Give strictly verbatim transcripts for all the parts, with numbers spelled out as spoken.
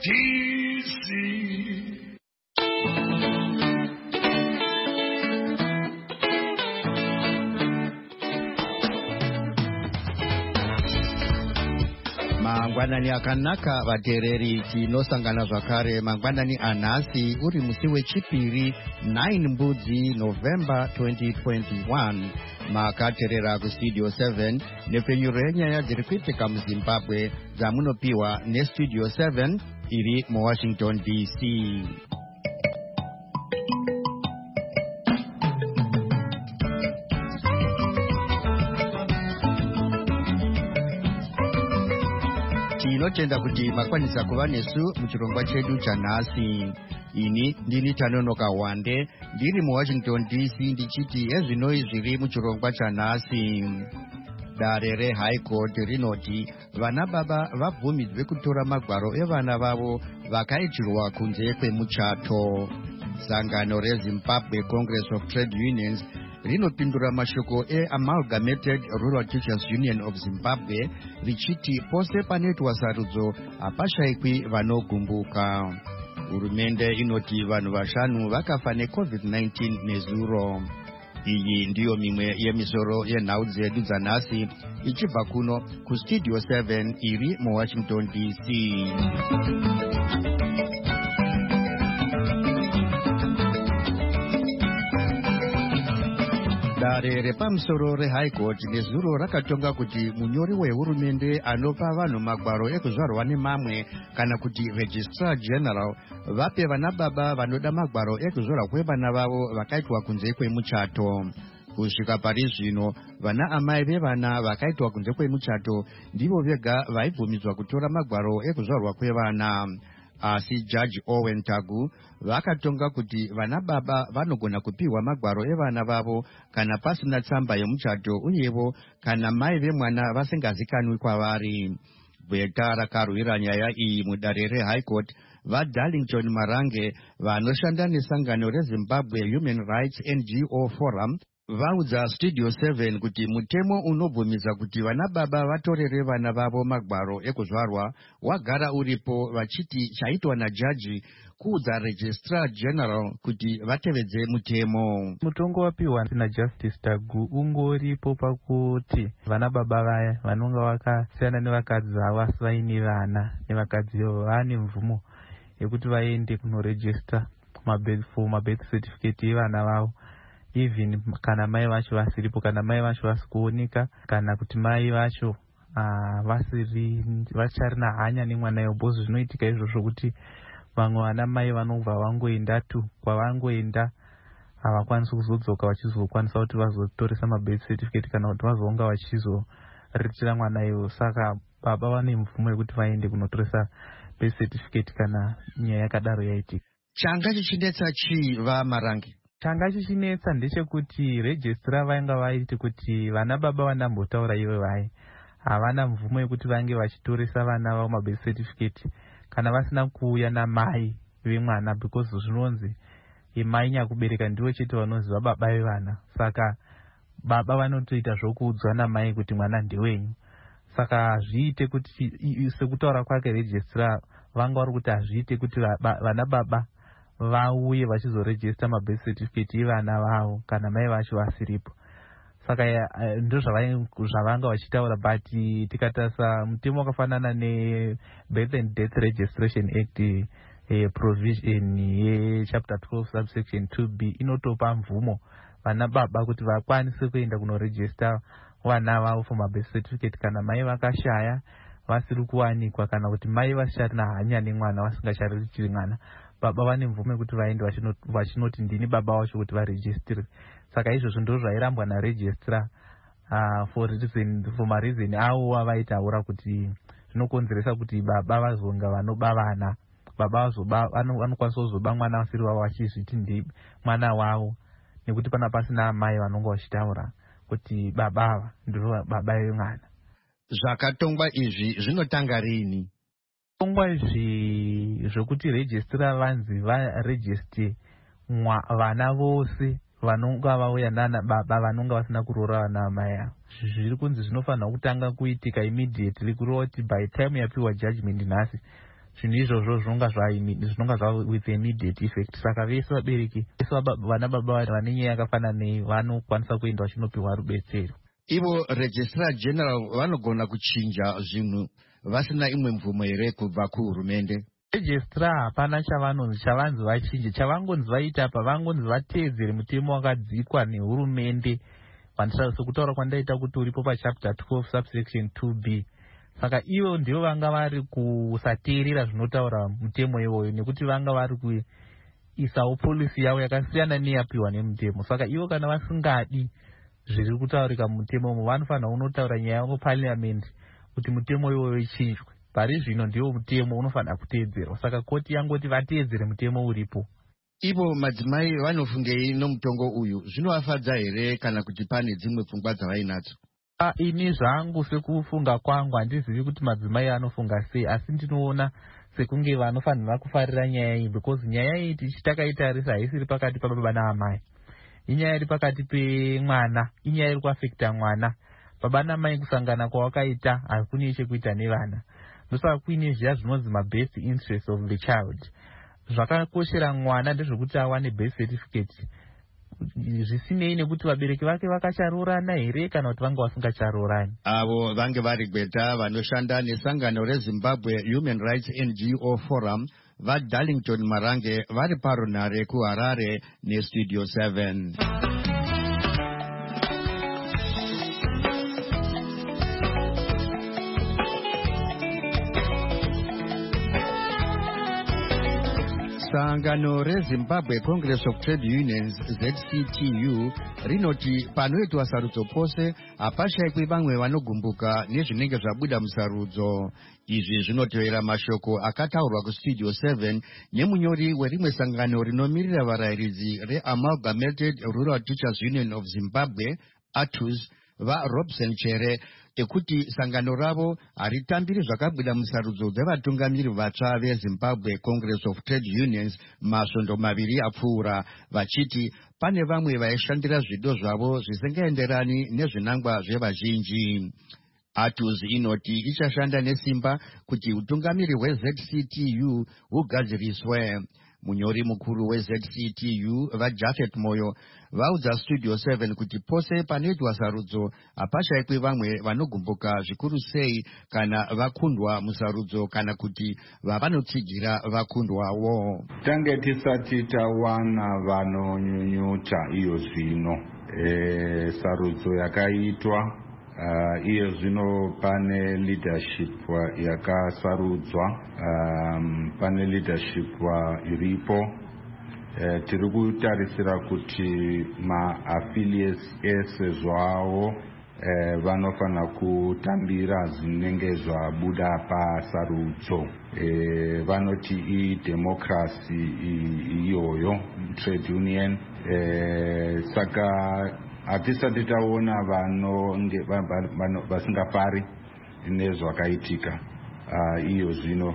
D C. Mangwanani akanaka vatereri tinosangana zvakare mangwanani anhasi uri musi wechipiri nine mbudzi November twenty twenty-one. Makaterera kustudio seven nepfenyuro yenyaya dziri kuitika muZimbabwe dzamunopiwa nestudio seven iri muWashington D C. Tinotenda kuti makwanisa kuva nesu muchirongwa chedu chanhasi. Ini ndini Tanonoka Wande ndiri muWashington D C ndichiti ezvinoi zviri muchirongwa chanhasi. Dare reHigh Court rinoti vana baba vabvumidzwe kutora magwaro evana vavo vakaitirwa kunze kwemuchato. Sangano reZimbabwe Congress of Trade Unions rinopindura mashoko eAmalgamated Rural Teachers Union of Zimbabwe richiti pose panoitwa sarudzo hapashayikwi vanogumbuka. Hurumende inoti vanhu vashanu vakafa neCovid nineteen nezuro. Iyi ndiyo mimwe yemisoro yenhau dzedu dzanhasi ichibva kuno kustudio seven iri muWashington D C. Dare repamusoro reHigh Court nezuro rakatonga kuti munyori wehurumende anopa vanhu magwaro ekuzvarwa nemamwe kana kuti Registrar General vape vana baba vanoda magwaro ekuzvarwa kwevana vavo vakaitwa kunze kwemuchato. Kusvika pari zvino vana amai vevana vakaitwa kunze kwemuchato ndivo vega vaibvumidzwa kutora magwaro ekuzvarwa kwevana. Asi Judge Owen Tagu vakatonga kuti vana baba vanogona kupiwa magwaro evana vavo kana pasina tsamba yemuchato uyevo kana mai vemwana vasingazikanwi kwavari. Bweta rakarwira nyaya iyi mudare reHigh Court vaDarlington Marange vanoshanda nesangano reZimbabwe Human Rights N G O Forum vaudza studio seven kuti mutemo unobvumidza kuti vana baba vatorere vana vavo magwaro ekuzvarwa wagara uripo, vachiti chaitwa najaji kuudza Registrar General kuti vatevedze mutemo. Mutongo wapiwa naJustice Tagu ungoripo pakuti vana baba vaya vanonga vakasiyana nevakadzi vavo asi vaine vana nevakadzi vane mvumo yekuti vaende kunoregister for mabirth certificate yevana vavo, even kana mai vacho vasiripo, kana mai vacho vasikuoneka, kana kuti mai vacho uh, vasiri vacharina hanya nemwana yobozo. Zvinoitika izvozvo kuti vamwe vana mai vanobva vangoenda tu kwavangoenda havakwanisi kuzodzoka vachizokwanisa kuti vazotoresa mabirth certificate kana kuti vazonga vachizoritira mwana iwo. Saka baba vane mvumo yekuti vaende kunotoresa birth certificate kana nyaya yakadaro yaitika. Changa chichinetsa chii vaMarange? Changa chichinetsa ndechekuti registrar vainga vaiti kuti vana baba vanambotaura ivo vai havana mvumo yekuti vange vachitoresa vana vavo mabirth certificate kana vasina kuuya namai vemwana, because zvinonzi mai nyakubereka ndivo chete vanoziva baba vevana. Saka baba vanotoita zvokuudzwa namai kuti mwana ndewenyu. Saka hazviite kuti sekutaura kwake registrar vanga vari kuti hazviite kuti vana baba vauye vachizoregister mabirth certificate yevana vavo kana mai vacho vasiripo. Saka ndo zvavanga vachitaura, but tikatarisa mutemo wakafanana neBirth and Death Registration Act eh, provision yechapter twelve subsection two B inotopa mvumo vana baba kuti vakwanise kuenda kunoregister vana vavo for mabirth certificate kana mai vakashaya vasiri kuwanikwa kana kuti mai vasicharina hanya nemwana vasingachariritiri mwana. Baba vane mvumo kuti vaende vachinoti ndini baba vacho kuti varegistre. Saka izvozvo ndo zvairambwa naregistrar uh, for reason for mareason avo avaitaura kuti zvinokonzeresa kuti baba vazonga vanoba vana, baba vazoba vanokwanisa kuzoba mwana vasiri vavo vachizviti ndi mwana wavo, nekuti pana pasina mai vanonga vachitaura kuti baba ava ndiro baba vemwana. Zvakatongwa izvi zvinotanga rini? Tongwa izvi zvokuti registrar vanzi varegister vana vose vanonga vauya nana baba vanonga vasina kurora vana mai avo. Zviri kunzi zvinofanira kutanga kuitika immediately kurova kuti by time yapiwa judgment nhasi zvinhu izvozvo zvinonga zvinonga zva with immediate effect. Saka vese vabereki vese vana baba vane nyaya yakafanana nei vanokwanisa kuenda vachinopiwa rubetsero. Ivo registrar general vanogona kuchinja zvinhu vasina imwe mvumo here kubva kuhurumende? Registrar hapana chavanonzi chavanzi vachinje. Chavangonzi vaita apa vangonzi vateedzere mutemo wakadzikwa nehurumende, sokutaura kwandaita kuti uripo pachapter twelve subsection two b. Saka ivo ndivo vanga vari kusateerera zvinotaura mutemo iwoyo, nekuti vanga vari kuisawo polisi yavo yakasiyana neyapiwa nemutemo. Saka ivo kana vasingadi zviri kutaurika mutemo umo vanofanira unotaura nyaya yavo parliament kuti mutemo iwoyo ichinjwe. Pari zvino ndiwo mutemo unofanira kuteedzerwa. Saka koti yangoti vateedzere mutemo uripo. Ivo madzimai vanofungei nomutongo uyu? Zvinovafadza here kana kuti pane dzimwe pfungwa dzavainadzo? Ah, ini zvangu sekufunga kwangu handizivi kuti madzimai anofunga sei, asi ndinoona sekunge vanofanira kufarira nyaya iyi, because nyaya iyi tichitakatarisa haisiri pakati pababa naamai. Inyaya iri pakati pemwana, inyaya iri kuafekta mwana. Baba namai kusangana kwawakaita hakune chekuita nevana. Ndosaka kuine zviya zvinonzi ma-best interest of the child. Zvakakoshera mwana ndezvekuti awane birth certificate. Zvisinei nekuti vabereki vake vakacharoorana here kana kuti vanga vasingacharoorani. Avo vange vari gweta vanoshanda nesangano reZimbabwe Human Rights N G O Forum vaDarlington Marange vari parunhare kuHarare neStudio seven. Sangano reZimbabwe Congress of Trade Unions Z C T U rinoti panoitwa sarudzo pose hapashayikwi vamwe vanogumbuka nezvinenge zvabuda musarudzo. Izvi zvinotevera mashoko akataurwa kuStudio seven nemunyori werimwe sangano rinomirira varayiridzi reAmalgamated Rural Teachers Union of Zimbabwe A T U Z vaRobson Chere, ekuti sangano ravo haritambiri zvakabuda musarudzo dzevatungamiri vatsva veZimbabwe Congress of Trade Unions masvondo maviri apfuura, vachiti pane vamwe vaishandira zvido zvavo zvisingaenderani nezvinangwa zvevazhinji. A T U Z inoti ichashanda nesimba kuti utungamiri hweZ C T U hugadziriswe. Munyori mukuru weZ C T U vaJafet Moyo vaudza Studio seven kuti pose panoitwa sarudzo hapashayikwi vamwe vanogumbuka zvikuru sei kana vakundwa musarudzo kana kuti vavanotsigira vakundwawo. Tange tisati tawana vanonyunyuta iyo zvino e, sarudzo yakaitwa Uh, iyo zvino pane leadership yakasarudzwa, um, pane leadership iripo. Uh, tiri kutarisira kuti ma-affiliates ese zvavo uh, vanofana kutambira zvinenge zvabuda pasarudzo. Uh, vanoti i-democracy iyoyo, trade union. Uh, saka hatisati taona vanonge vasingafari nezvakaitika uh, iyo zvino.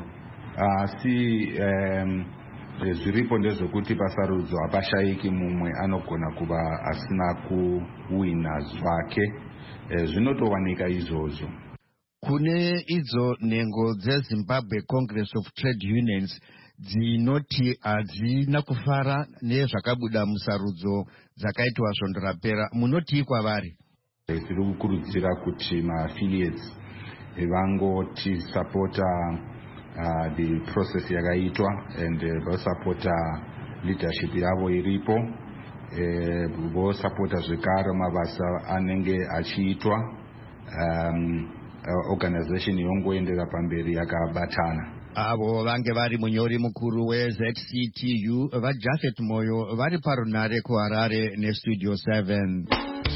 Asi um, zviripo ndezvekuti pasarudzo hapashayiki mumwe anogona kuva asina kuwina zvake. Uh, zvinotowanika izvozvo. Kune idzo nhengo dzeZimbabwe Congress of Trade Unions dzinoti hadzina kufara nezvakabuda musarudzo dzakaitwa svondo rapera, munoti kwavari? Tiri kukurudzira kuti ma-affiliates vangoti sapota uh, the process yakaitwa and uh, vosapota leadership yavo iripo, uh, vosapota zvekare mabasa anenge achiitwa, um, uh, organization yongoendera pamberi yakabatana. Avo vange vari munyori mukuru weZ C T U vaJafet Moyo vari parunhare kuHarare neStudio seven.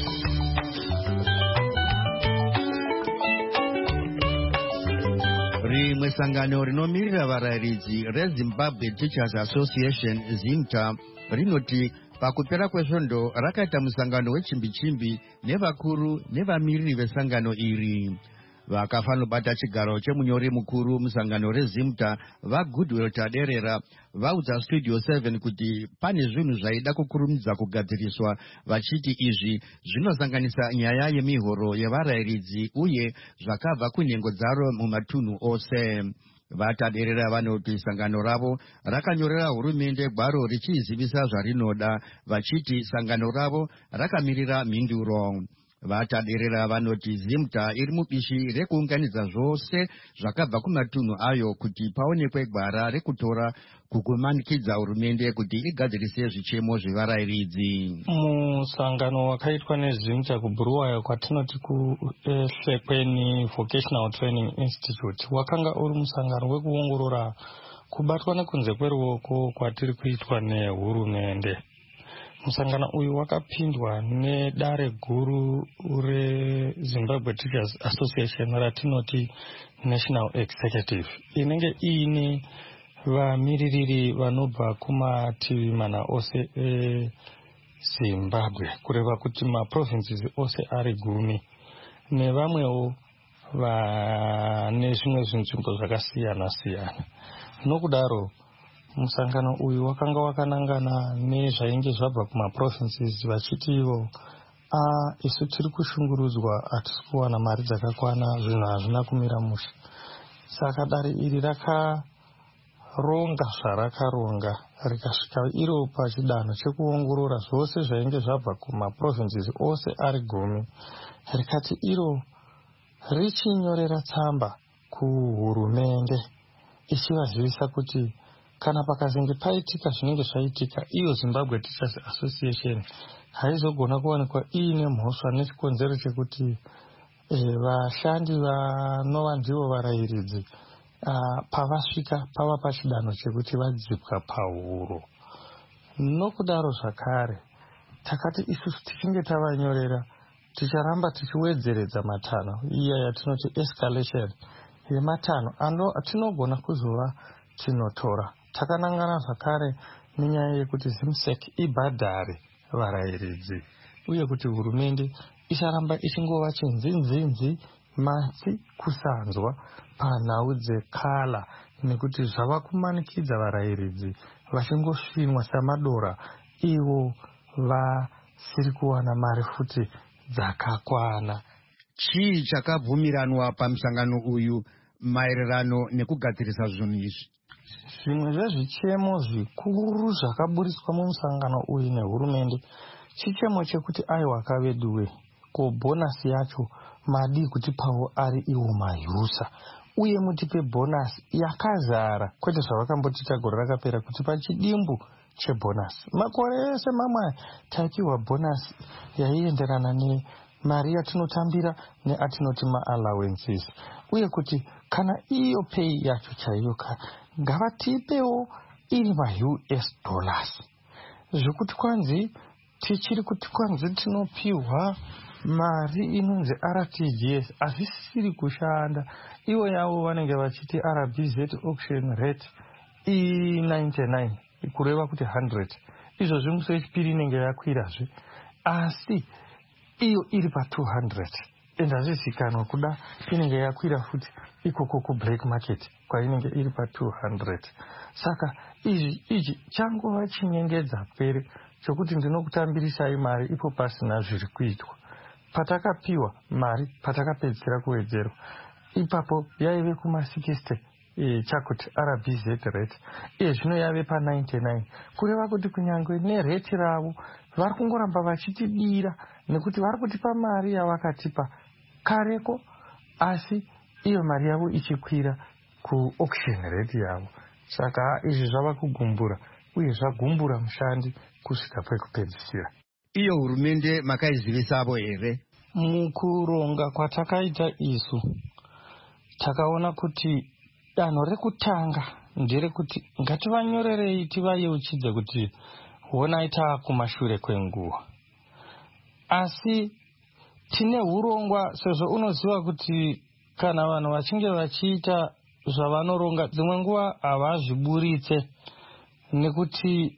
Rimwe sangano rinomirira varayiridzi reZimbabwe Teachers Association ZIMTA rinoti pakupera kwesvondo rakaita musangano wechimbi-chimbi nevakuru nevamiriri vesangano iri. Vakafanobata chigaro chemunyori mukuru musangano reZIMTA vaGoodwill Taderera vaudza Studio seven kuti pane zvinhu zvaida kukurumidza kugadziriswa, vachiti izvi zvinosanganisa nyaya yemihoro yevarayiridzi uye zvakabva kunhengo dzaro mumatunhu ose. Vataderera vanoti sangano ravo rakanyorera hurumende gwaro richizivisa zvarinoda, vachiti sangano ravo rakamirira mhinduro. Vataderera vanoti ZIMTA iri mubishi rekuunganidza zvose zvakabva kumatunhu ayo kuti paonekwe gwara rekutora kukumanikidza hurumende kuti igadzirise zvichemo zvevarayiridzi. Musangano wakaitwa neZIMTA kuBuluwayo kwatinoti kuHlekweni Vocational Training Institute wakanga uri musangano wekuongorora kubatwa nekunze kweruoko kwatiri kuitwa nehurumende. Musangano uyu wakapindwa nedare guru reZimbabwe Teachers Association ratinoti National Executive, inenge iine vamiririri vanobva kumativi mana ose eZimbabwe, kureva kuti maprovinces ose ari gumi nevamwewo vane zvimwe zvinzvimbo zvakasiyana siyana. Nokudaro musangano uyu wakanga wakanangana nezvainge zvabva kumaprovinces vachiti ivo a isu tiri kushungurudzwa hatisi kuwana mari dzakakwana, zvinhu hazvina kumira mushe. Saka dare iri rakaronga zvarakaronga rikasvika iro pachidanho chekuongorora zvose zvainge zvabva kumaprovinces ose ari gumi, rikati iro richinyorera tsamba kuhurumende ichivazivisa kuti kana pakazenge paitika zvinenge zvaitika, iyo Zimbabwe Teachers Association haizogona kuwanikwa iine mhosva nechikonzero chekuti e, vashandi vanova ndivo varayiridzi pavasvika pava pachidanho chekuti vadzipwa pahuro. Nokudaro zvakare takati isusu tichinge tavanyorera ticharamba tichiwedzeredza matanho iya yatinoti escalation yematanho ano tinogona kuzova tinotora. Takanangana zvakare nenyaya yekuti ZIMSEC ibhadhare varayiridzi uye kuti hurumende isaramba ichingova chinzinzinzi matsi kusanzwa panhau dzekala, nekuti zvava kumanikidza varayiridzi vachingosvinwa samadora ivo vasiri kuwana mari futi dzakakwana. Chii chakabvumiranwa pamusangano uyu maererano nekugadzirisa zvinhu izvi? Zvimwe zvezvichemo zvikuru zvakaburiswa mumusangano uyu nehurumende chichemo chekuti aiwa kaveduwe ko bhonasi yacho madi kuti pavo ari iwo mayusa, uye mutipe bhonasi yakazara, kwete zvavakamboti tagore rakapera kuti pachidimbu chebhonasi. Makore ese mamwe taipiwa bhonasi yaienderana nemari yatinotambira neatinoti maallowances, uye kuti kana iyo pei yacho chaiyo ngavatipewo iri ma-U S dollars, zvokuti kwanzi tichiri kuti kwanzi tinopiwa mari inonzi R T G S hazvisiri kushanda. Ivo yavo vanenge vachiti R B Z auction rate i ninety-nine kureva kuti one hundred, izvozvi musi wechipiri inenge yakwirazve, asi iyo iri pa two hundred ende hazvizikanwa kuda inenge yakwira futi ikoko kublack market kwainenge iri pa two hundred. Saka izvi ichi changova chinyengedza pere chokuti ndinokutambirisai mari ipo pasina zviri kuitwa. Patakapiwa mari patakapedzisira kuwedzerwa ipapo yaive kuma sixty e, chakuti R B Z rate, iye zvino yave pa ninety-nine, kureva kuti kunyangwe nereti ravo vari kungoramba vachitidira nekuti vari kutipa mari yavakatipa kareko, asi iyo mari yavo ichikwira ku auction rate yavo. Saka izvi zvava kugumbura uye zvagumbura mushandi kusvika pekupedzisira. Iyo hurumende makaizivisavo here? Mukuronga kwatakaita isu takaona kuti danho rekutanga nderekuti ngativanyorerei tivayeuchidze kuti honai taakumashure kwenguva, asi tine urongwa sezvo unoziva kuti kana vanhu vachinge vachiita zvavanoronga dzimwe nguva havazviburitse nekuti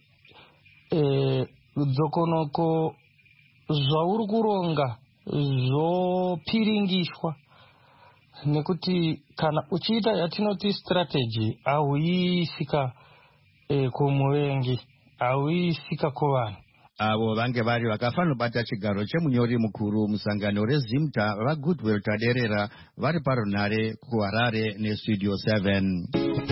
e, dzokonoko zvauri kuronga zvopiringishwa, nekuti kana uchiita yatinoti strategy hauiisika e, kumuvengi, hauiisika kuvanhu, avo vange vari vakafanobata chigaro chemunyori mukuru musangano rezimta vagoodwill taderera vari parunhare kuharare nestudio seven.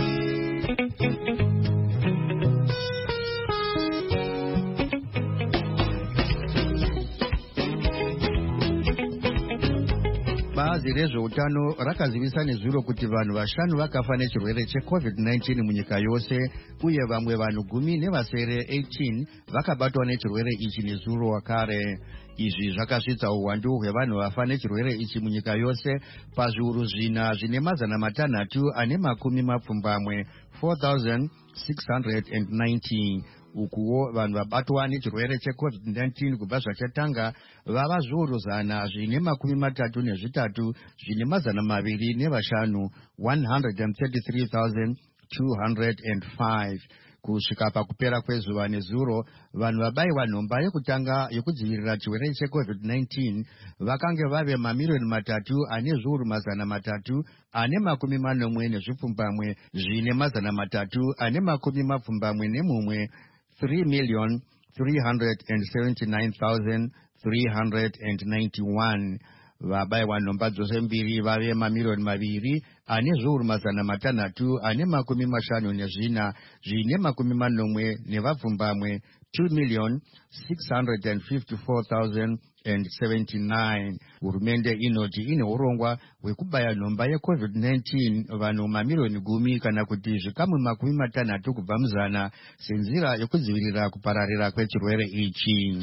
Bazi rezveutano rakazivisa nezuro kuti vanhu vashanu vakafa nechirwere checovid nineteen munyika yose, uye vamwe vanhu gumi nevasere eighteen vakabatwa nechirwere ichi nezuro wakare. Izvi zvakasvitsa uwandu hwevanhu vafa nechirwere ichi munyika yose pazviuru zvina zvine mazana matanhatu ane makumi mapfumbamwe four thousand six hundred ninety. Ukuwo vanhu vabatwa nechirwere checovid nineteen kubva zvachatanga vava zviuru zana zvine makumi matatu nezvitatu zvine mazana maviri nevashanu one hundred thirty-three thousand two hundred five. Kusvika pakupera kwezuva nezuro, vanhu vabaiwa nhomba yekutanga yekudzivirira chirwere checovid nineteen vakange vave mamiliyoni matatu ane zviuru mazana matatu ane makumi manomwe nezvipfumbamwe zvine mazana matatu ane makumi mapfumbamwe nemumwe three million three hundred seventy-nine thousand three hundred ninety-one. Vabaiwa nhomba dzose mbiri vave mamiliyoni maviri ane zviuru mazana matanhatu ane makumi mashanu nezvina zvine makumi manomwe nevapfumbamwe two million six hundred fifty-four thousand seventy-nine. Hurumende inoti ine urongwa hwekubaya nhomba yecovid nineteen vanhu mamiliyoni gumi kana kuti zvikamu makumi matanhatu kubva muzana senzira yekudzivirira kupararira kwechirwere ichi.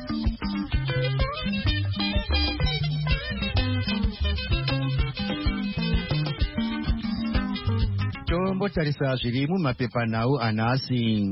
Tombotarisa zviri mumapepanhau anhasi.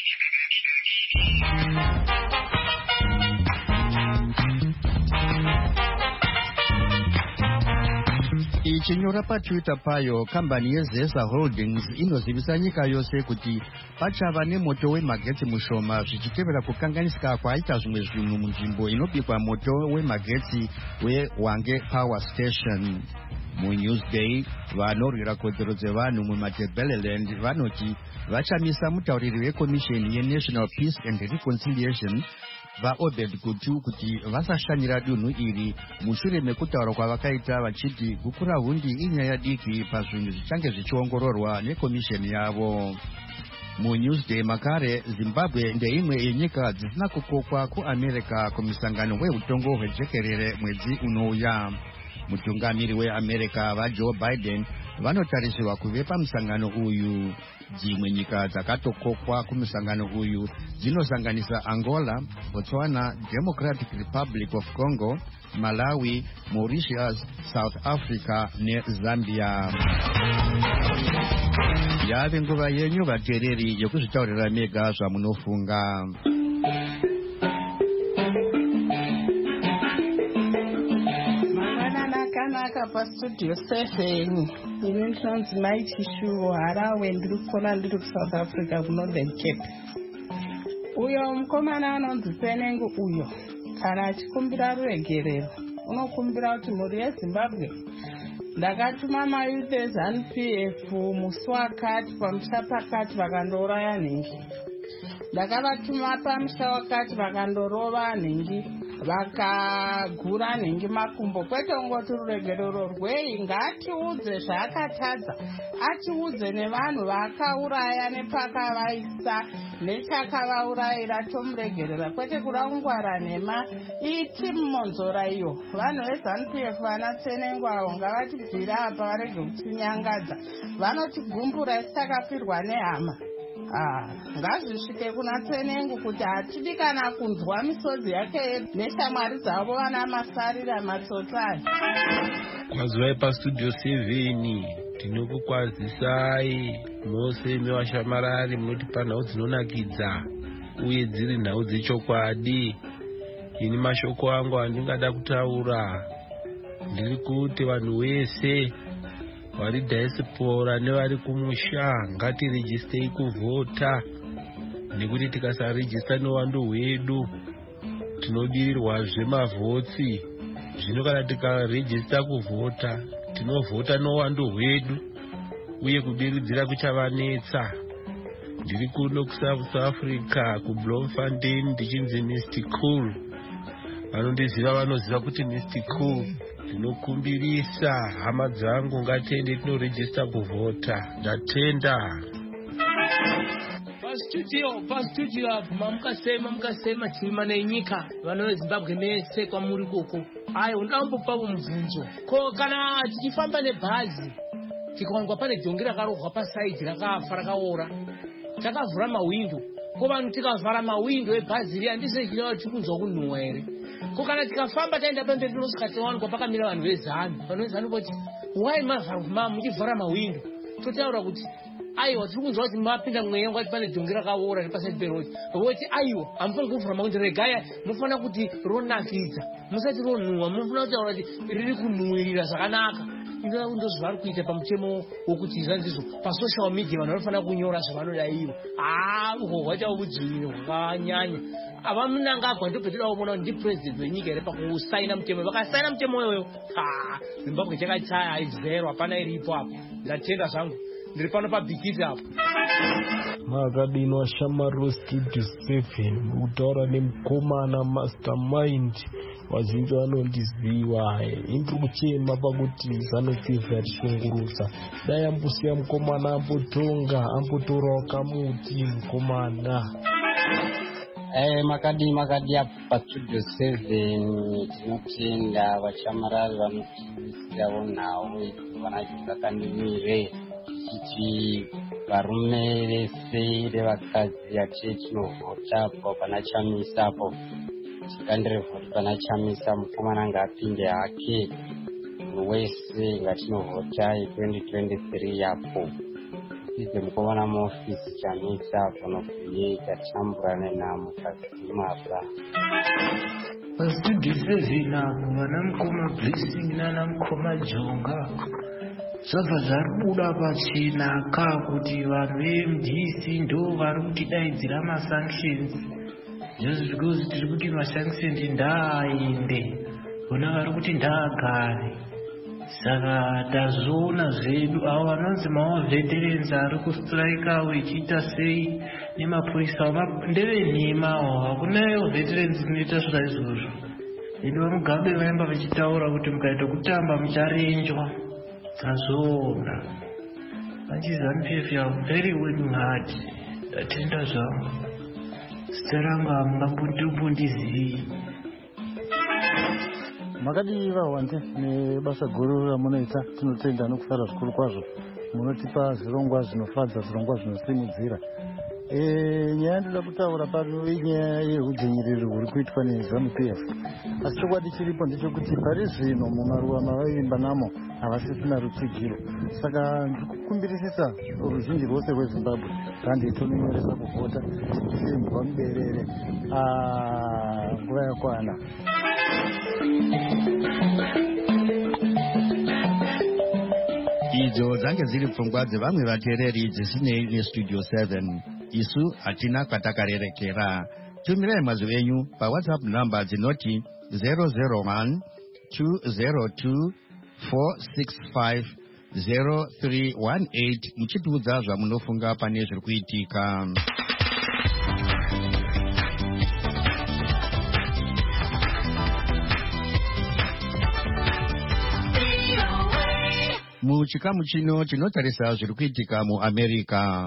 Ichinyora paTwitter payo, kambani yeZesa Holdings inozivisa nyika yose kuti pachava nemoto wemagetsi mushoma zvichitevera kukanganisika kwaita zvimwe zvinhu munzvimbo inobikwa moto wemagetsi weHwange Power Station. MuNewsDay, vanorwira kodzero dzevanhu mumaTebeleland vanoti vachamisa mutauriri wekomisheni yeNational Peace and Reconciliation vaObed Kutu kuti vasashanyira dunhu iri mushure mekutaura kwavakaita vachiti kukura hundi inyaya diki pazvinhu zvichange zvichiongororwa nekomisheni yavo. MuNewsDay makare, Zimbabwe ndeimwe yenyika dzisina kukokwa kuAmerica kumusangano weutongo hwejekerere mwedzi unouya. Mutungamiri weAmerica vaJoe Biden vanotarisirwa kuve pamusangano uyu. Dzimwe nyika dzakatokokwa kumusangano uyu dzinosanganisa Angola, Botswana, Democratic Republic of Congo, Malawi, Mauritius, South Africa neZambia. Yave nguva yenyu vateereri yekuzvitaurira mega zvamunofunga. PaStudio seven ini ndinonzi Maichishuwo Harawe, ndiri kufona ndiri kuSouth Africa kuNorthern Cape. Uyo mukomana anonzi Penengo uyo kana achikumbira ruregerero unokumbira kuti mhuri yeZimbabwe ndakatuma mayouth eZanu P F musi wakati pamusha pakati vakandouraya nhingi, ndakavatuma pamusha wakati vakandorova nhingi vakagura nhingi makumbo. Kwete ungoti ruregerero rwei, ngatiudze zvaakatadza, atiudze nevanhu vaakauraya nepakavaisa nechakavaurayira tomuregerera, kwete kuda kungwara nhema. Iti mumonzora iyo vanhu veZanu P F vana Tsenengo avo ngavatibvira apa varege kutinyangadza, vanotigumbura isi takafirwa nehama. Ah, ngazvisvike kuna Tsenengo kuti hatidi kana kunzwa misodzi yake neshamwari dzavo vana masarira matsotsai. Mazuvai paStudio seven tinokukwazisai mose mevashamarari munotipa nhau dzinonakidza uye dziri nhau dzechokwadi. Ini mashoko angu andingada kutaura ndiri kuti vanhu vese vari diaspora nevari kumusha ngatirejistei kuvhota, nekuti tikasarejista neuwandu hwedu tinobirirwazve mavhotsi. Zvino kana tikarejista kuvhota tinovhota neuwandu hwedu uye kubiridzira kuchavanetsa. ndiri kuno kuSouth Africa kuBloemfontein ndichinzi Mister Cool. Vanondiziva vanoziva kuti Mister Cool. Ndinokumbirisa hama dzangu ngatiende tinoregister kuvhota. Ndatenda. Pastudio, pastudio apo mamukasema mukasema chima nenyika vana veZimbabwe mese kwamuri koko. Ayo ndambopa mubvunzo. Ko kana tichifamba nebhazi tikawanikwa pane jongi rakarohwa pasaidhi rakafa rakaora. Takavhura mawindo. Ko vanhu tikavhara mawindo ebhazi riya ndise chinova chikunzwa kunhuhwa here. Ko kana tikafamba taenda pamberi tinosvika tawanikwa pakamira vanhu vezanu. Vanhu vezanu voti why mavhara muchivhara mawindo? Totaura kuti aiwa tiri kunzwa kuti mapinda mweya ngati pane jongi rakaora ripasaidi perodi. Voti aiwa hamufaniri kuvhura mawindo regaya munofanira kuti ronakidza. Musati ronhuhwa munofanira kutaura kuti riri kunhuhwirira zvakanaka. Ino ndozvo vari kuita pamutemo wokuti izanzizo pasocial media vanhu vanofanira kunyora zvavanoda ivo. Ah, uhwo hwaita udzvinyo hwakanyanya. Ava Mnangagwa ndopetera kuona ndi president wenyika ere pakusaina mutemo. Vakasaina mutemo uyoyo. Ah, Zimbabwe chakachaya haizero hapana iripo apo. Ndatenda zvangu. Ndiri pano pabhikiti apo. Makadinwa Shamaroski to seven utaura nemukomana mastermind wazhinji vanondiziva indiri kuchema pakuti ZANU-PF yatishungurusa. Dai ambosiya mukomana ambotonga ambotorawo kamuti mukomana. Eh, makadi makadi apa studio seven tinotenda vachamarari vanotivisirawo nawe vanachiza kandimire tichiti varume vese nevakadzi atiye tinovhotapo pana chamisapo tikandirevhoti pana chamisa mukomana ngaapinde hake wese ngatinovhotai twenty twenty-three yapo ize mukomana muofisi chamisa panokuyeka chamburane namo kazimabva pastudio seven apo vana mukoma Blessing nana mukoma Jonga zvabva zvabuda pachena ka kuti vanhu veM D C ndo vari kutidaidzira masanctions. Izvozvo zvikuzi tiri kuti masanctions ndaaende vona vari kuti ndaagare. Saka tazoona zvedu avo vanonzi mawa veterans ari kustrika vechiita sei nemapurisa ndevenhemawo hakunayo veterans inoita zvona izvozvo. Ende vamugabe vaimba vachitaura kuti mukaita kutamba mucharenjwa. Tazoona vanchi ZANU-P F are very working hard. Ndatenda zvangu. Zita rangu hamungambondizii. Makadiva wande nebasa guru ramunoita tinotenda nokufara zvikuru kwazvo. Munotipa zvirongwa zvinofadza, zvirongwa zvinosimudzira. Eh, nyaya ndoda kutaura pano inyaya yeudzvinyiriri huri kuitwa neZANU-P F. Asi chokwadi chiripo ndechekuti pari zvino mumaruva mavaimba namo havasisina rutsigiro. Saka ndikukumbirisisa ruzhinji rwose rweZimbabwe randeitononyoresa kuvhota tichimbwa muberere nguva yakwana. Idzo dzange dziri pfungwa dzevamwe vateereri dzisinei nestudio seven. Isu hatina kwatakarerekera. Tumirai mazwi enyu paWhatsApp namba dzinoti zero zero one two zero two four six five zero three one eight muchitiudza zvamunofunga pane zviri kuitika. Muchikamu chino tinotarisa zviri kuitika muAmerica.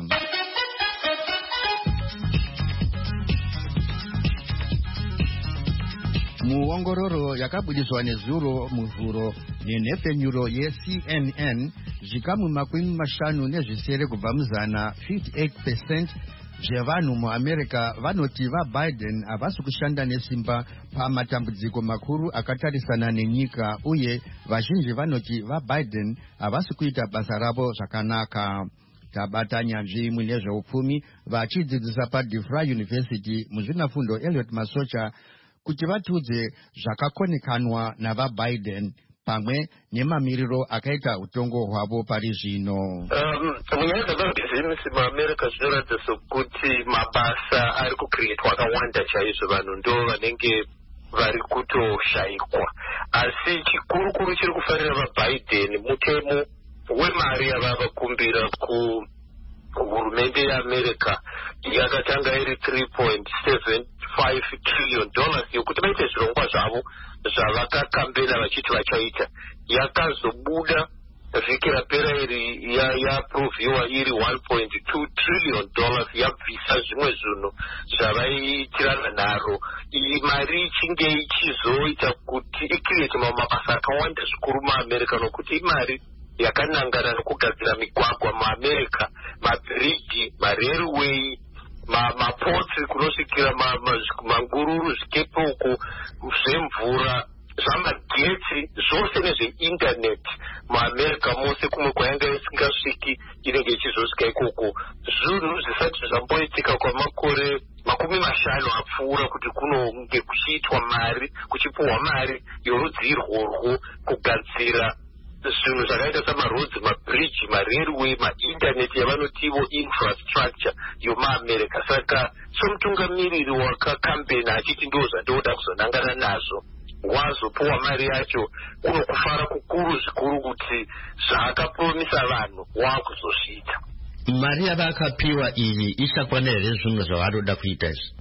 Muongororo yakabudiswa nezuro muvhuro nenhepfenyuro yeC N N zvikamu makumi mashanu nezvisere kubva muzana fifty-eight percent zvevanhu muAmerica vanoti vaBiden havasi kushanda nesimba pamatambudziko makuru akatarisana nenyika uye vazhinji vanoti vaBiden havasi kuita basa ravo zvakanaka. Tabata nyanzvi mune zveupfumi vachidzidzisa paDeFry University muzvinafundo Elliot Masocha kuti vatiudze zvakakonekanwa navaBiden pamwe nemamiriro akaita utongo hwavo pari zvino. Munyaya dzamabhizimusi muAmerica zvinoratidza kuti mabasa ari kucreatwa akawanda chaizvo, vanhu ndo vanenge vari kutoshayikwa. Asi chikurukuru chiri kufarira vaBiden mutemo wemari yavavakumbira ku hurumende yeamerica yakatanga iri three point seven five trillion dollars yokuti vaite zvirongwa zvavo zvavakakambena vachiti vachaita, yakazobuda vhiki rapera iri yaaprovhiwa iri one point two trillion dollars, yabvisa zvimwe zvinhu zvavaitirana naro. Iyi mari ichinge ichizoita kuti ikirete mamwe mabasa akawanda zvikuru muamerica, nokuti imari yakanangana nokugadzira migwagwa muamerica, mabhiriji, marerway, mapotsi kunosvikira mangururu, zvikepe uku, zvemvura, zvamagetsi, zvose nezveindaneti muamerica mose, kumwe kwayanga isingasviki inenge ichizosvika ikoko. Zvinhu zvisati zvamboitika kwamakore makumi mashanu apfuura kuti kunonge kuchiitwa mari, kuchipuhwa mari yorudzi irworwo kugadzira zvinhu zvakaita samarodzi, mabridge, marerway, maindaneti yavanotivo infrastructure yomuamerica. Saka somutungamiriri wakakambena achiti ndo zvandoda kuzonangana nazvo, wazopuwa mari yacho, kuno kufara kukuru zvikuru kuti zvaakapromisa vanhu wakuzosvita. Mari yavakapiwa iyi ichakwana here zvinhu zvavanoda kuita izvi?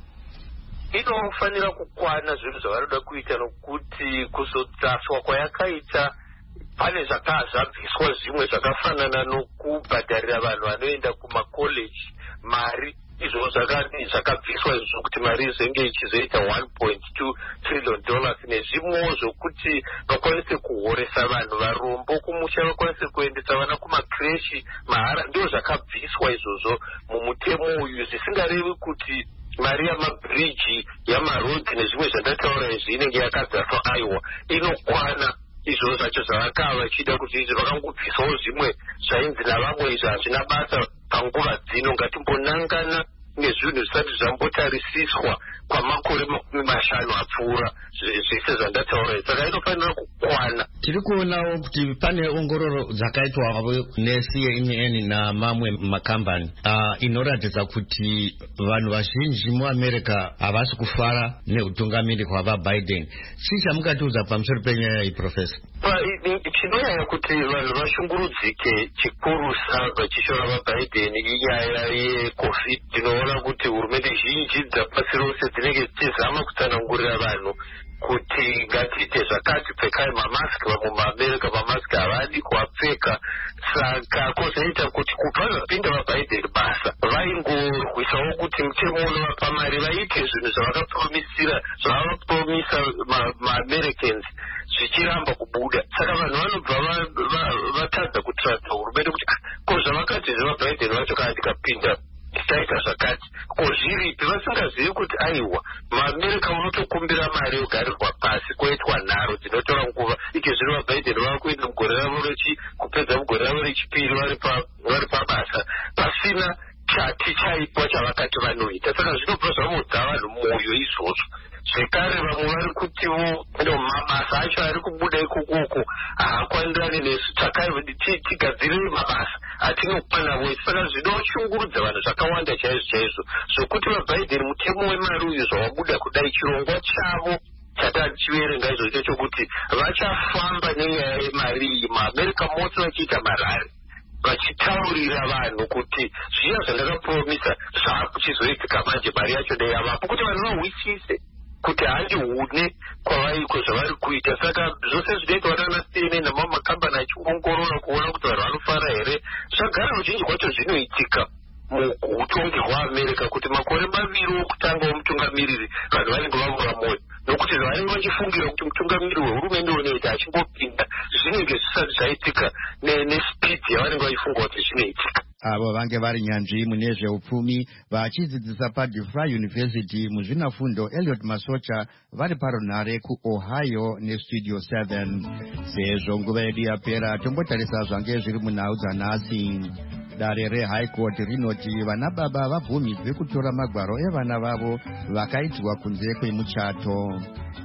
Inofanira kukwana zvinhu zvavanoda kuita, nokuti kuzodzaswa kwayakaita pane zvakazabviswa zvimwe zvakafanana nokubhadharira vanhu vanoenda kumakoleji mari, izvo zvakabviswa izvo kuti mari izenge ichizoita one point two trillion dollars, nezvimwewo zvokuti vakwanise kuhoresa vanhu varombo kumusha, vakwanise kuendesa vana kumakreshi mahara, ndo zvakabviswa izvozvo mumutemo uyu, zvisingarevi kuti mari yamabhiriji, yamarodzi nezvimwe zvandataura izvi inenge yakadzaswa. Aiwa, inokwana izvo zvacho zvavakava vachida kuti izvi vakangobvisawo zvimwe zvainzi navamwe izvo hazvina basa panguva dzino. Ngatimbonangana nezvinhu zvisati zvambotarisiswa kwamakore makumi mashanu apfuura, zvese zvandataura. Saka inofanira kukwana. Tiri kuonawo kuti pane ongororo dzakaitwa nesi ye'N N namamwe makambani uh, inoratidza kuti vanhu vazhinji muamerica havasi kufara neutungamiri hwavaBiden. Chii chamungatiudza pamusoro penyaya iyi, Profesa? Chinonyanya kuti vanhu vashungurudzike chikurusa vachishora vaBiden inyaya yecovid. Tinoona kuti hurumende zhinji dzapasi rose dzinenge dzichizama kutsanangurira vanhu kuti ngatiite zvakati, pfekai mamaski. Vamwe muamerica mamaski havadi kuapfeka, saka kwozoita kuti kubva zvapinda vaBiden basa vaingorwisawo kuti mutemo unovapa mari vaite zvinhu zvavakapromisira, zvavakapromisa maamericans zvichiramba kubuda. Saka vanhu vanobva vatadza kutrasta hurumende kuti ko zvavakati zvevaBiden vacho kana tikapinda tichaita zvakati, ko zviripi? Vasingazivi kuti aiwa muamerica unotokumbira mari yogarirwa pasi kwoitwa nharo dzinotora nguva. Ike zvino vaBiden vava kuenda mugore ravo rechi kupedza mugore ravo rechipiri vari pabasa pasina chati chaitwa chavakati vanoita. Saka zvinobva zvamudza vanhu mwoyo izvozvo. Zvekare vamwe vari kutiwo mabasa acho ari kubuda ikokoko haakwanirani nesu, tigadzirire mabasa atinokwana wese. Saka zvinoshungurudza vanhu zvakawanda chaizvo chaizvo, zvokuti vaBiden mutemo wemari uyu zvawabuda kudai, chirongwa chavo chatachiverenga izvocho chokuti vachafamba nenyaya yemari iyi muamerica mose vachiita marari, vachitaurira vanhu kuti zviya zvandakapromisa zvaakuchizoitika manje, mari yacho ndeyavapo, kuti vanhu vahwisise kuti handi hune kwavaiko zvavari kuita. Saka zvose zvinoitwa nana C N N namamwe makambani achiongorora kuona kuti vanhu vanofara here. Zvagara ruzhinji kwacho zvinoitika muutongi hwaamerica kuti makore maviri okutanga womutungamiriri vanhu vanenge vavura mwoyo, nokuti zvavanenge vachifungira kuti mutungamiriri wehurumende unoita achingopinda zvinenge zvisati zvaitika nespidi yavanenge vachifunga kuti zvinoitika. Avo vange vari nyanzvi mune zveupfumi vachidzidzisa paDeFi University muzvinafundo Elliot Masocha vari parunhare kuOhio nestudio seven. Sezvo nguva yedu yapera, tombotarisa zvange zviri munhau dzanhasi. Dare reHigh Court rinoti vana baba vabvumidzwe kutora magwaro evana vavo vakaitirwa kunze kwemuchato.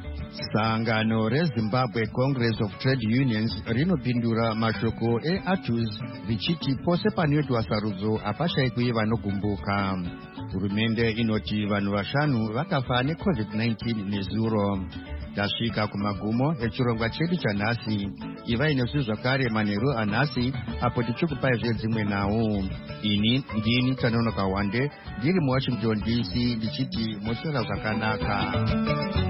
Sangano reZimbabwe Congress of Trade Unions rinopindura mashoko eAtus vichiti pose panoitwa sarudzo hapashayikwi vanogumbuka. Hurumende inoti vanhu vashanu vakafa neCovid nineteen nezuro. tasvika kumagumo echirongwa chedu chanhasi. Ivai nesu zvakare manheru anhasi apo tichikupai zvedzimwe nhau. Ini ndini Tanonoka Wande ndiri muWashington D C ndichiti muswera zvakanaka.